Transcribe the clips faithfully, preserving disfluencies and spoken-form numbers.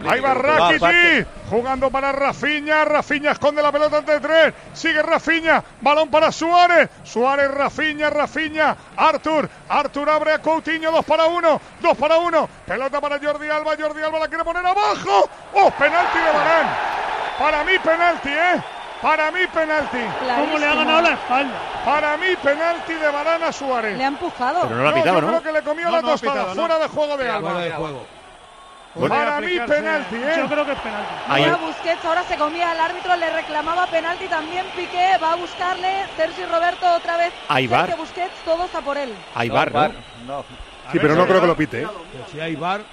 Ahí va Rakitic, jugando para Rafinha, Rafinha esconde la pelota ante tres, sigue Rafinha, balón para Suárez, Suárez, Rafinha, Rafinha, Arthur, Arthur abre a Coutinho, dos para uno, dos para uno, pelota para Jordi Alba, Jordi Alba la quiere poner abajo, ¡oh, penalti de Varane! Para mí penalti, ¿eh? Para mí penalti. ¿Cómo le ha ganado la espalda? Para mí penalti de Varane a Suárez. Le ha empujado. Pero no lo ha pitado, no, yo ¿no? creo que le comió no, la no tostada, pitado, fuera no. de juego de Alba. Fuera de juego. Para mí penalti, ¿eh? Yo creo que es penalti. Ahí. Ahora Busquets, ahora se comía, el árbitro le reclamaba penalti, también Piqué va a buscarle, Sergi Roberto otra vez, Hay VAR. Sergio Busquets, todos a por él. Hay VAR, ¿no? No. Sí, pero no creo que lo pite, ¿eh? Pero si hay VAR.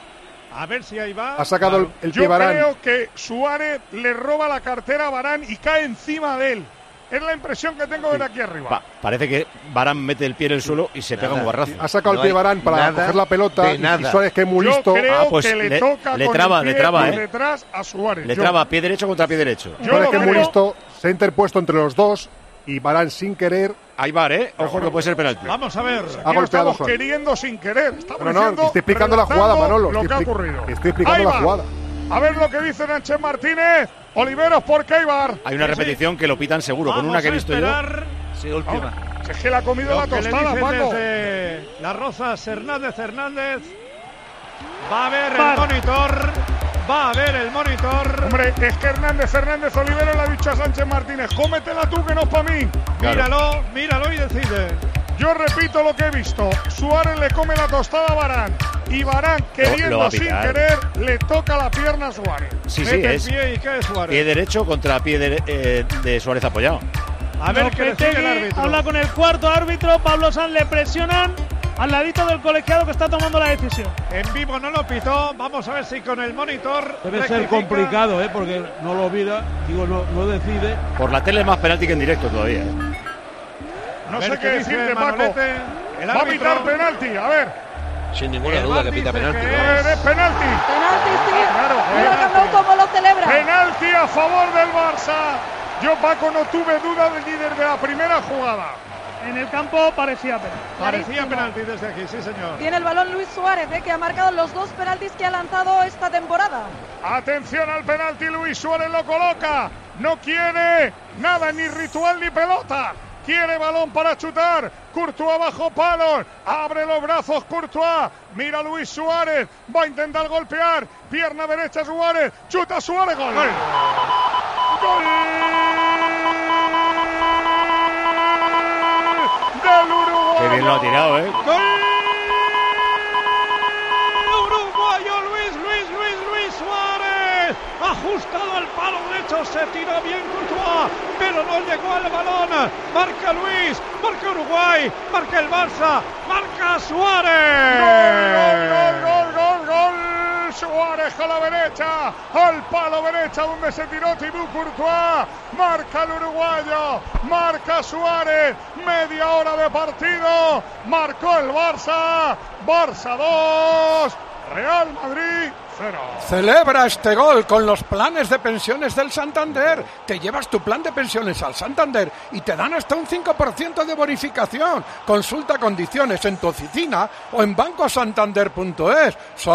A ver si hay VAR. Ha sacado el, el pie Yo Varane. creo que Suárez le roba la cartera a Varane y cae encima de él. Es la impresión que tengo de aquí arriba. Pa- parece que Varane mete el pie en el suelo y se pega un guarrazo. Ha sacado No el pie hay Varane para nada coger la pelota de y, nada. y Suárez, que es muy Yo listo. creo Ah, pues que le, le- toca le con traba, el le pie traba, por ¿eh? detrás a Suárez. Le Yo- traba pie derecho contra pie derecho. Yo Suárez, lo que es muy creo. listo, se ha interpuesto entre los dos y Varane sin querer. Hay VAR, ¿eh? Ojo que puede ser penalti. Vamos a ver. Ha Aquí no golpeado estamos a Suárez. queriendo sin querer. Estamos No, no, diciendo, estoy explicando la jugada, relatando Manolo. Lo Estoy que ha expli- ocurrido. estoy explicando Ahí la va. jugada. A ver lo que dice Sánchez Martínez. Oliveros, ¿por qué hay VAR? Hay una repetición que lo pitan seguro, con Vamos una que he a visto yo. esperar Sí, última. Si es que le ha comido Lo la que le tostada, dicen Paco. desde Las Rozas, Hernández Hernández. Va a ver el VAR. monitor. Va a ver el monitor. Hombre, es que Hernández Fernández Oliveros le ha dicho a Sánchez Martínez, cómetela tú que no es para mí. Claro. Míralo, míralo y decide. Yo repito lo que he visto. Suárez le come la tostada a Varane. Y Varane, Lo- lo queriendo va a sin pitar. querer, le toca la pierna a Suárez. Sí, sí, Mete el es pie y cae Suárez. pie derecho contra pie de, eh, de Suárez apoyado. A ver qué decide el Lopetegui árbitro. habla con el cuarto árbitro, Pablo Sanz, le presionan al ladito del colegiado que está tomando la decisión. En vivo no lo pitó. Vamos a ver si con el monitor. Debe ser rectifica. complicado, ¿eh? Porque no lo mira, digo, no, no decide. Por la tele es más penalti que en directo todavía, ¿eh? No A sé ver qué dice decirte, Paco. Manolete. El Va a árbitro. pitar penalti, a ver. Sin ninguna El duda VAR que pita dice penalti. que A ver, es penalti. Penalti, sí. Claro, Mira el Camp Nou cómo lo celebra. Penalti a favor del Barça. Yo, Paco, no tuve duda del líder de la primera jugada. En el campo parecía penalti. Parecía Clarísimo. penalti desde aquí, sí señor. Tiene el balón Luis Suárez, eh, que ha marcado los dos penaltis que ha lanzado esta temporada. Atención al penalti, Luis Suárez lo coloca. No quiere nada, ni ritual ni pelota. Quiere balón para chutar. Courtois bajo palos. Abre los brazos Courtois. Mira Luis Suárez. Va a intentar golpear. Pierna derecha Suárez. Chuta Suárez. Gol. Gol. Del Uruguay. Qué bien lo ha tirado, ¿eh? ¡Gol! Uruguayo Luis, Luis, Luis, Luis Suárez. Ajustado al palo derecho, se tiró bien Courtois, pero no llegó al balón. Marca Luis, marca Uruguay, marca el Barça, marca Suárez. Gol, gol, gol, gol, gol. Suárez a la derecha, al palo derecha donde se tiró Thibaut Courtois. Marca el uruguayo, marca Suárez. Media hora de partido. Marcó el Barça. Barça dos, Real Madrid cero. Celebra este gol con los planes de pensiones del Santander. Te llevas tu plan de pensiones al Santander y te dan hasta un cinco por ciento de bonificación. Consulta condiciones en tu oficina o en banco santander punto es.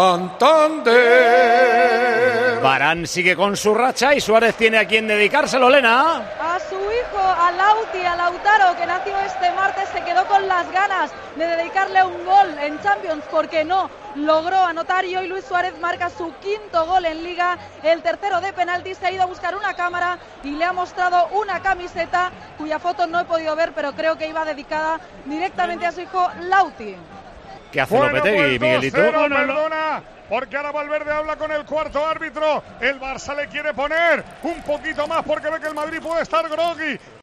¡Santander! Varane sigue con su racha y Suárez tiene a quien dedicárselo, Lena. A su hijo, a Lauti, a Lautaro, que nació este martes, se quedó con las ganas de dedicarle un gol en Champions, porque no logró anotar, y hoy Luis Suárez marca su quinto gol en Liga, el tercero de penalti. Se ha ido a buscar una cámara y le ha mostrado una camiseta cuya foto no he podido ver, pero creo que iba dedicada directamente a su hijo Lauti. ¿Qué hace Bueno, Lopetegui, pues Miguelito? dos cero, Bueno, no. perdona, porque ahora Valverde habla con el cuarto árbitro. El Barça le quiere poner un poquito más porque ve que el Madrid puede estar groggy.